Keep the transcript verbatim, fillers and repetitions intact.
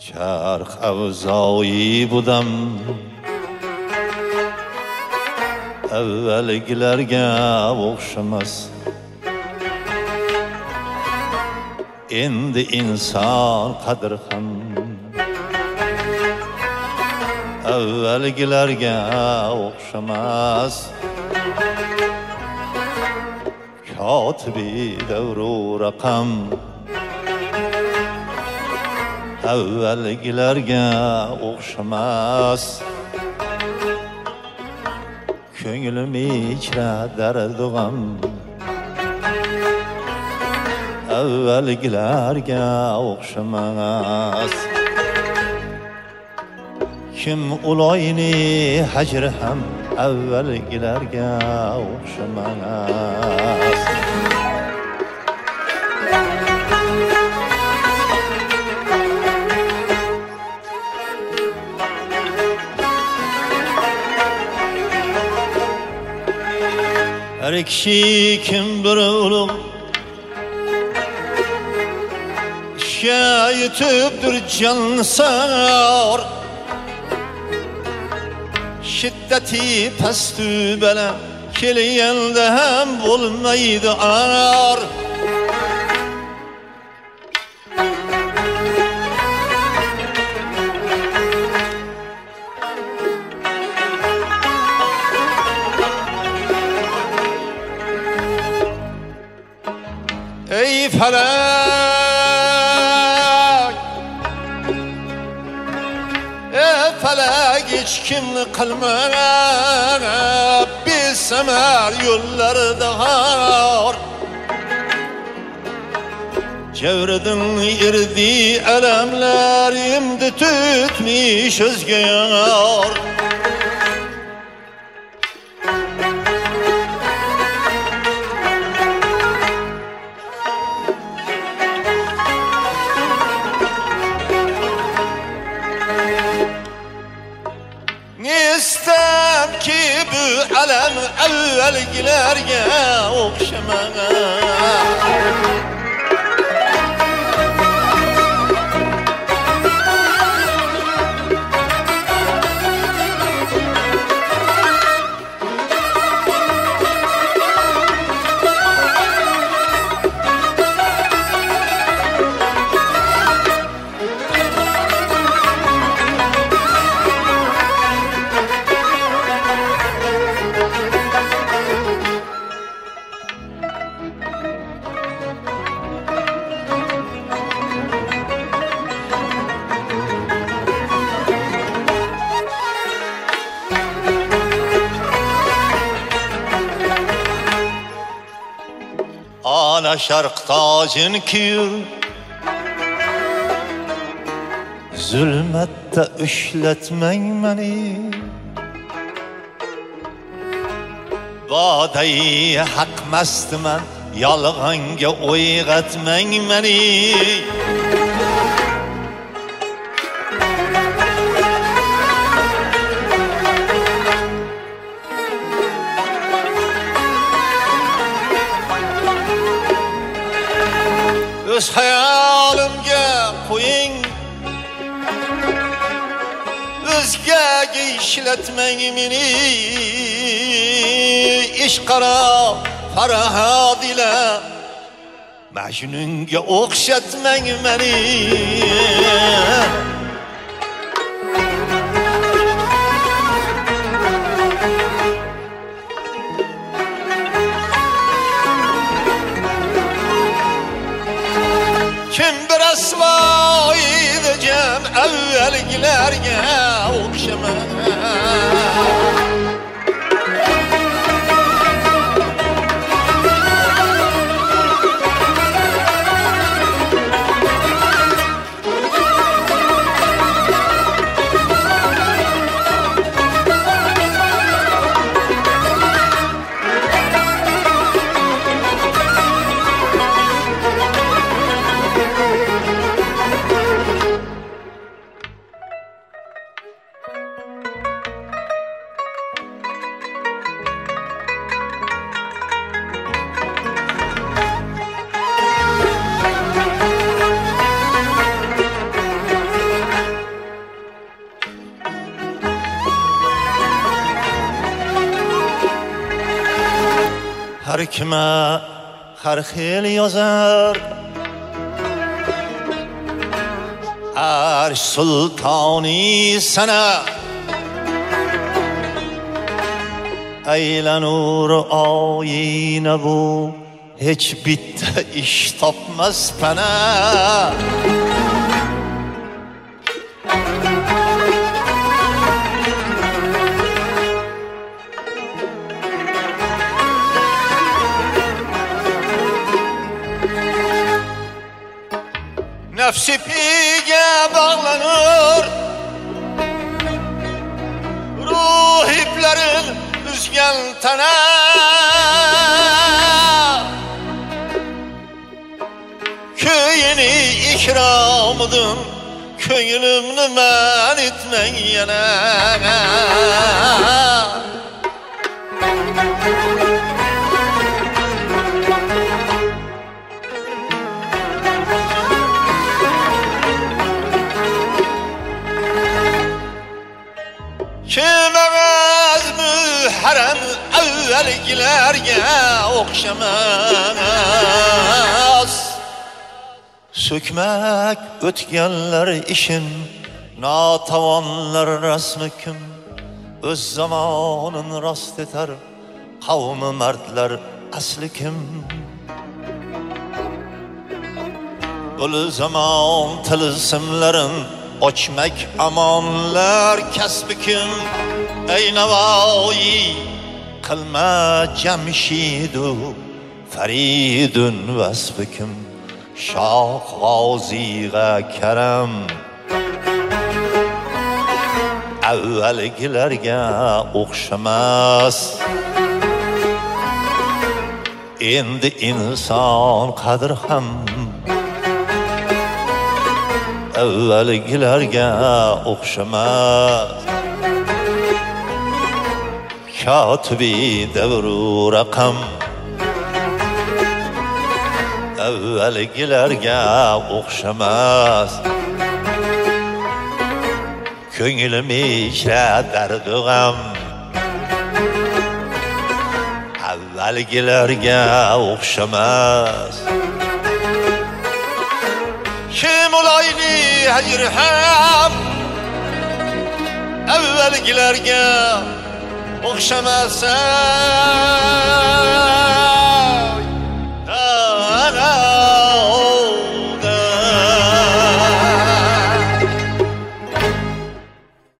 Çarx avzoyi budam avvalgilarga o'xshamas. Endi inson qadri ham avvalgilarga o'xshamas. Kotibi davru raqam avvalgilarga o'xshamas. Ko'nglim ichra dardu g'am avvalgilarga o'xshamas. Kim uloyini hajri ham avvalgilarga o'xshamas. Her kişi kim bir ulug' ishga yetibdir jansar. Shiddati pastu bilan kelganda ham bo'lmaydi ar. Ey felak, ey felak, hiç kimni kılma, biz semer yollarda har. Çevredin irdi elemler, imdi tütmüş özge yar. İstem ki bu alem evvelgilerge okşamak. Ana şark tacın kiyir, zulmette üşletmen beni. Badeyi hak mestimen, yalğanga o'yg'atmang beni. Öz hayalimga qo'ying, o'zgaga ishlatmang meni. Ish qara farahod ila Majnunga o'xshatmang meni. Kim bir asvo edeceğim evvelgilerge okşamak. har kime har xil yozar arsh sultoni sana aylanur oyina bu hiç bitta ish topmas pana nefsi pige bağlanır ruh iplerin üzgen tana köyünü ikramıdın köyünümnü men etmen yana Kimemez müharrem evvelgilerge okşamaz Sökmek ötgenler işin natavanlar rasmı kim Öz zamanın rast eter kavmi mertler asli kim Bul zaman tılsımların Açmak amanlar kasbikim Ey navai Kılma cemşidu Feridun vasbikim Şah gaziga kerem Evvelgilerge okşamaz Endi insan kadir ham Evvelgilerge okşamaz Katibi devru rakam Evvelgilerge okşamaz Köngülüm içre derdi gam Evvelgilerge okşamaz Kim olaydı hecrhem Evvelgilerge okşamazsa